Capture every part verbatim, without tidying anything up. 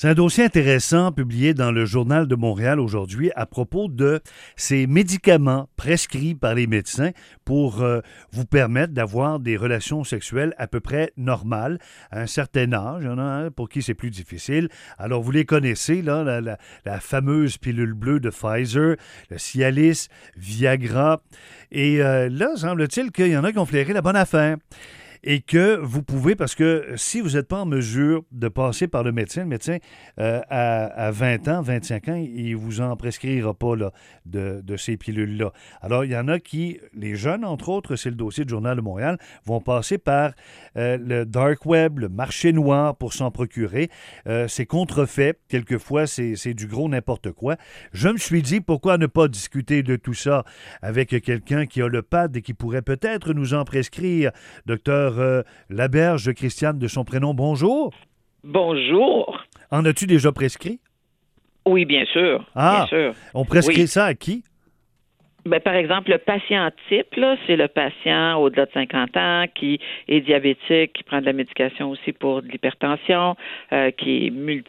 C'est un dossier intéressant publié dans le Journal de Montréal aujourd'hui à propos de ces médicaments prescrits par les médecins pour euh, vous permettre d'avoir des relations sexuelles à peu près normales à un certain âge. Il y en a un pour qui c'est plus difficile. Alors, vous les connaissez, là, la, la, la fameuse pilule bleue de Pfizer, le Cialis, Viagra. Et euh, là, semble-t-il qu'il y en a qui ont flairé la bonne affaire. Et que vous pouvez, parce que si vous n'êtes pas en mesure de passer par le médecin, le médecin, euh, à, à vingt ans, vingt-cinq ans, il ne vous en prescrira pas là, de, de ces pilules-là. Alors, il y en a qui, les jeunes, entre autres, c'est le dossier du Journal de Montréal, vont passer par euh, le dark web, le marché noir pour s'en procurer. Euh, c'est contrefait. Quelquefois, c'est, c'est du gros n'importe quoi. Je me suis dit, pourquoi ne pas discuter de tout ça avec quelqu'un qui a le pad et qui pourrait peut-être nous en prescrire, docteur Euh, Laberge, Christiane de son prénom, bonjour. Bonjour. En as-tu déjà prescrit? Oui, bien sûr. Ah, bien sûr. On prescrit oui. ça à qui? Ben, par exemple, le patient type, là, c'est le patient au-delà de cinquante ans qui est diabétique, qui prend de la médication aussi pour de l'hypertension, euh, qui est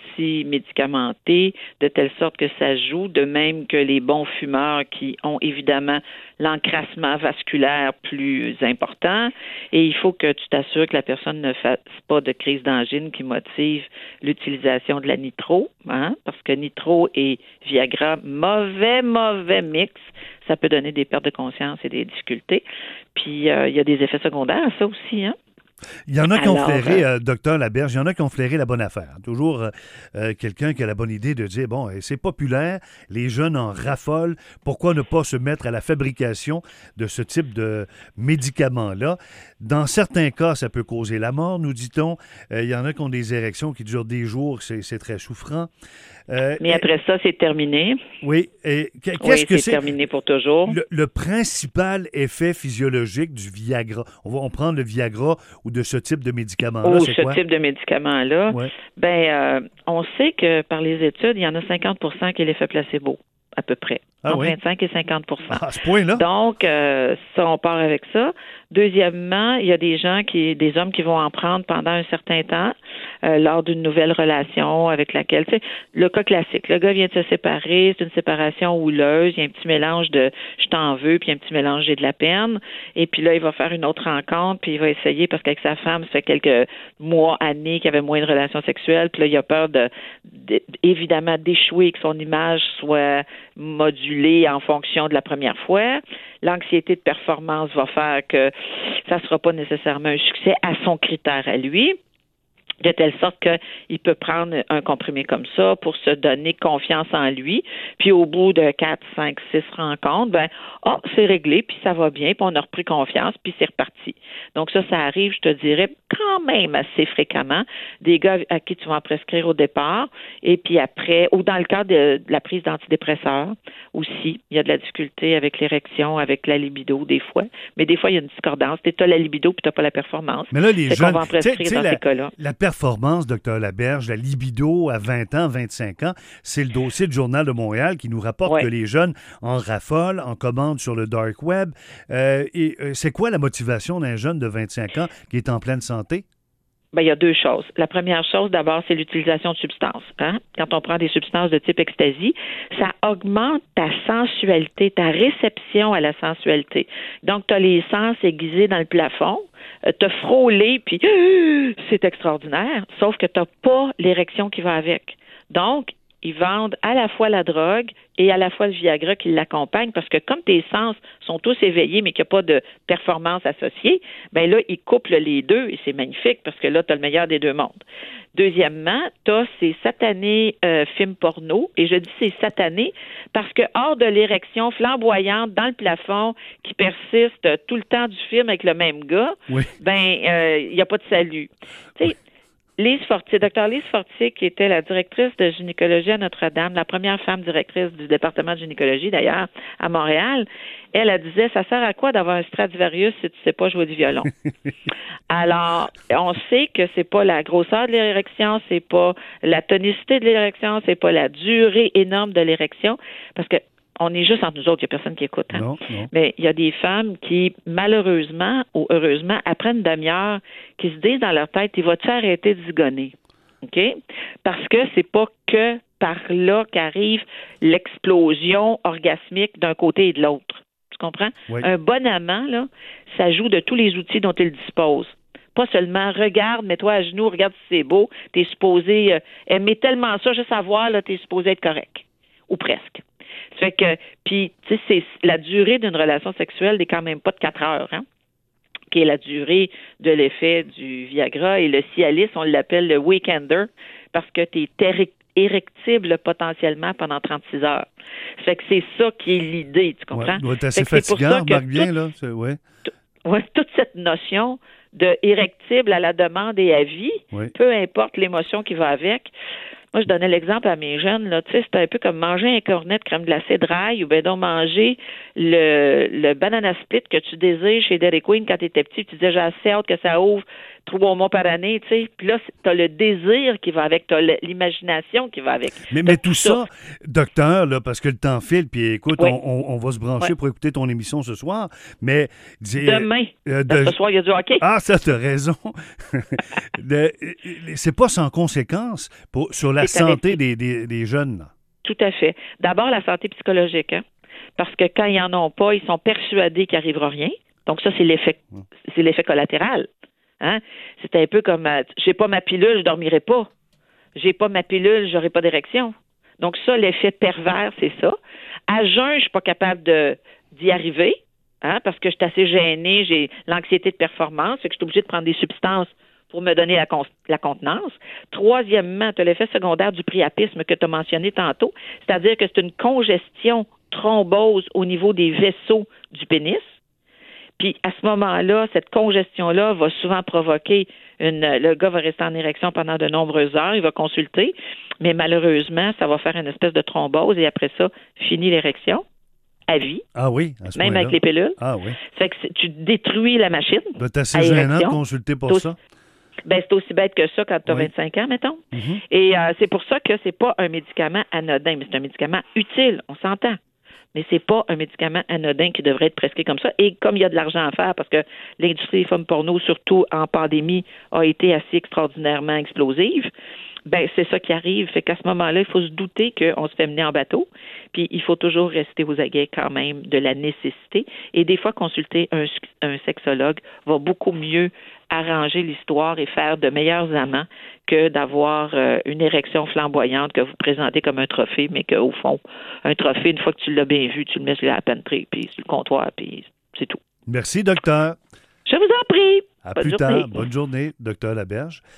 multimédicamenté, de telle sorte que ça joue, de même que les bons fumeurs qui ont évidemment l'encrassement vasculaire plus important. Et il faut que tu t'assures que la personne ne fasse pas de crise d'angine qui motive l'utilisation de la nitro, hein, parce que nitro et Viagra, mauvais, mauvais mix. Ça peut donner des pertes de conscience et des difficultés. Puis, euh, il y a des effets secondaires à ça aussi, hein? Il y en a qui ont Alors, flairé, euh, euh, docteur Laberge, il y en a qui ont flairé la bonne affaire. Toujours euh, euh, quelqu'un qui a la bonne idée de dire, bon, c'est populaire, les jeunes en raffolent, pourquoi ne pas se mettre à la fabrication de ce type de médicaments-là? Dans certains cas, ça peut causer la mort, nous dit-on. Euh, il y en a qui ont des érections qui durent des jours, c'est, c'est très souffrant. Euh, mais après ça, c'est terminé. Oui. Et qu'est-ce oui, que c'est? c'est terminé pour toujours. Le, le principal effet physiologique du Viagra, on va on prendre le Viagra ou de ce type de médicament-là, oh, c'est ce quoi? type de médicament-là, ouais. ben, euh, on sait que par les études, il y en a cinquante pour cent qui est l'effet placebo, à peu près. Ah, entre oui? vingt-cinq et cinquante pour cent. Ah, à ce point-là? Donc, euh, ça, on part avec ça. Deuxièmement, il y a des gens qui, des hommes qui vont en prendre pendant un certain temps euh, lors d'une nouvelle relation avec laquelle, tu sais, le cas classique, le gars vient de se séparer, c'est une séparation houleuse, il y a un petit mélange de je t'en veux, puis un petit mélange j'ai de la peine, et puis là, il va faire une autre rencontre, puis il va essayer, parce qu'avec sa femme, ça fait quelques mois, années qu'il avait moins de relations sexuelles, puis là, il a peur de, de évidemment d'échouer, que son image soit modulée en fonction de la première fois. L'anxiété de performance va faire que ça ne sera pas nécessairement un succès à son critère à lui, de telle sorte qu'il peut prendre un comprimé comme ça pour se donner confiance en lui. Puis au bout de quatre, cinq, six rencontres, ben, ah, oh, c'est réglé, puis ça va bien, puis on a repris confiance, puis c'est reparti. Donc ça, ça arrive, je te dirais, quand même assez fréquemment, des gars à qui tu vas en prescrire au départ, et puis après, ou dans le cas de, de la prise d'antidépresseurs aussi, il y a de la difficulté avec l'érection, avec la libido des fois, mais des fois, il y a une discordance. Tu as la libido, puis tu n'as pas la performance. Mais là, les c'est jeunes, qu'on va en prescrire t'sais, t'sais, dans la, ces cas-là. La performance, docteur Laberge, la libido à vingt ans, vingt-cinq ans, c'est le dossier du Journal de Montréal qui nous rapporte ouais. que les jeunes en raffolent, en commandent sur le dark web. Euh, et euh, c'est quoi la motivation d'un jeune de vingt-cinq ans qui est en pleine santé? Ben, il y a deux choses. La première chose, d'abord, c'est l'utilisation de substances. Hein? Quand on prend des substances de type ecstasy, ça augmente ta sensualité, ta réception à la sensualité. Donc, tu as les sens aiguisés dans le plafond, euh, te frôler, puis euh, c'est extraordinaire, sauf que tu n'as pas l'érection qui va avec. Donc, ils vendent à la fois la drogue et à la fois le Viagra qui l'accompagne, parce que comme tes sens sont tous éveillés, mais qu'il n'y a pas de performance associée, ben là, ils couplent les deux et c'est magnifique, parce que là, tu as le meilleur des deux mondes. Deuxièmement, tu as ces satanés euh, films porno, et je dis c'est satané parce que hors de l'érection flamboyante dans le plafond qui persiste tout le temps du film avec le même gars, oui. ben il euh, n'y a pas de salut. Tu sais, Lise Fortier, docteur Lise Fortier, qui était la directrice de gynécologie à Notre-Dame, la première femme directrice du département de gynécologie, d'ailleurs, à Montréal, elle, elle disait, ça sert à quoi d'avoir un Stradivarius si tu sais pas jouer du violon? Alors, on sait que c'est pas la grosseur de l'érection, c'est pas la tonicité de l'érection, c'est pas la durée énorme de l'érection, parce que on est juste entre nous autres, il n'y a personne qui écoute. Hein? Non, non. Mais il y a des femmes qui, malheureusement ou heureusement, après une demi-heure, qui se disent dans leur tête, il va-tu arrêter de zigonner? OK? Parce que c'est pas que par là qu'arrive l'explosion orgasmique d'un côté et de l'autre. Tu comprends? Oui. Un bon amant, là, ça joue de tous les outils dont il dispose. Pas seulement regarde, mets-toi à genoux, regarde si c'est beau, t'es supposé euh, aimer tellement ça, juste savoir, là, t'es supposé être correct. Ou presque. Ça fait que, puis, tu sais, c'est la durée d'une relation sexuelle n'est quand même pas de quatre heures, hein? Qui est la durée de l'effet du Viagra. Et le Cialis, on l'appelle le weekender, parce que tu es érectible potentiellement pendant trente-six heures. Ça fait que c'est ça qui est l'idée, tu comprends? Ouais, doit être assez fatigant, remarque bien, là. C'est, ouais. Oui, toute cette notion de érectible à la demande et à vie, oui. peu importe l'émotion qui va avec. Moi, je donnais l'exemple à mes jeunes, là, tu sais, c'est un peu comme manger un cornet de crème glacée dry ou bien donc manger le, le banana split que tu désires chez Dairy Queen quand tu étais petit, tu disais j'ai assez hâte que ça ouvre trois mois par année, tu sais. Puis là, tu as le désir qui va avec, tu as l'imagination qui va avec. Mais, mais tout ça, ça, docteur, là, parce que le temps file, puis écoute, oui. on, on, on va se brancher oui. pour écouter ton émission ce soir, mais... Demain. Euh, de... Ce soir, il y a du hockey. Ah, ça, t'as raison. de, c'est pas sans conséquence pour, sur la santé des, des, des jeunes, là. Tout à fait. D'abord, la santé psychologique, hein? Parce que quand ils n'en ont pas, ils sont persuadés qu'il n'arrivera rien. Donc ça, c'est l'effet, c'est l'effet collatéral. Hein? C'est un peu comme euh, j'ai pas ma pilule, je dormirai pas. J'ai pas ma pilule, j'aurai pas d'érection. Donc ça, l'effet pervers, c'est ça. À jeun, je suis pas capable de d'y arriver, hein, parce que je suis assez gênée, j'ai l'anxiété de performance, fait que je suis obligée de prendre des substances pour me donner la, con- la contenance. Troisièmement, tu as l'effet secondaire du priapisme que tu as mentionné tantôt, c'est-à-dire que c'est une congestion thrombose au niveau des vaisseaux du pénis. Puis à ce moment-là, cette congestion-là va souvent provoquer une. Le gars va rester en érection pendant de nombreuses heures, il va consulter, mais malheureusement, ça va faire une espèce de thrombose et après ça, finit l'érection à vie. Ah oui, à ce même point-là. avec les pilules. Ah oui. Ça fait que tu détruis la machine. C'est assez gênant de consulter pour aussi, ça. Ben, c'est aussi bête que ça quand tu as oui. vingt-cinq ans, mettons. Mm-hmm. Et euh, c'est pour ça que c'est pas un médicament anodin, mais c'est un médicament utile, on s'entend. Mais c'est pas un médicament anodin qui devrait être prescrit comme ça. Et comme il y a de l'argent à faire, parce que l'industrie des femmes porno, surtout en pandémie, a été assez extraordinairement explosive, ben c'est ça qui arrive. Fait qu'à ce moment-là, il faut se douter qu'on se fait mener en bateau. Puis il faut toujours rester aux aguets quand même de la nécessité. Et des fois, consulter un, un sexologue va beaucoup mieux arranger l'histoire et faire de meilleurs amants que d'avoir euh, une érection flamboyante que vous présentez comme un trophée, mais qu'au fond, un trophée, une fois que tu l'as bien vu, tu le mets sur la pantry, puis sur le comptoir, puis c'est tout. Merci, docteur. Je vous en prie. À Bonne plus journée. tard. Bonne journée, docteur Laberge.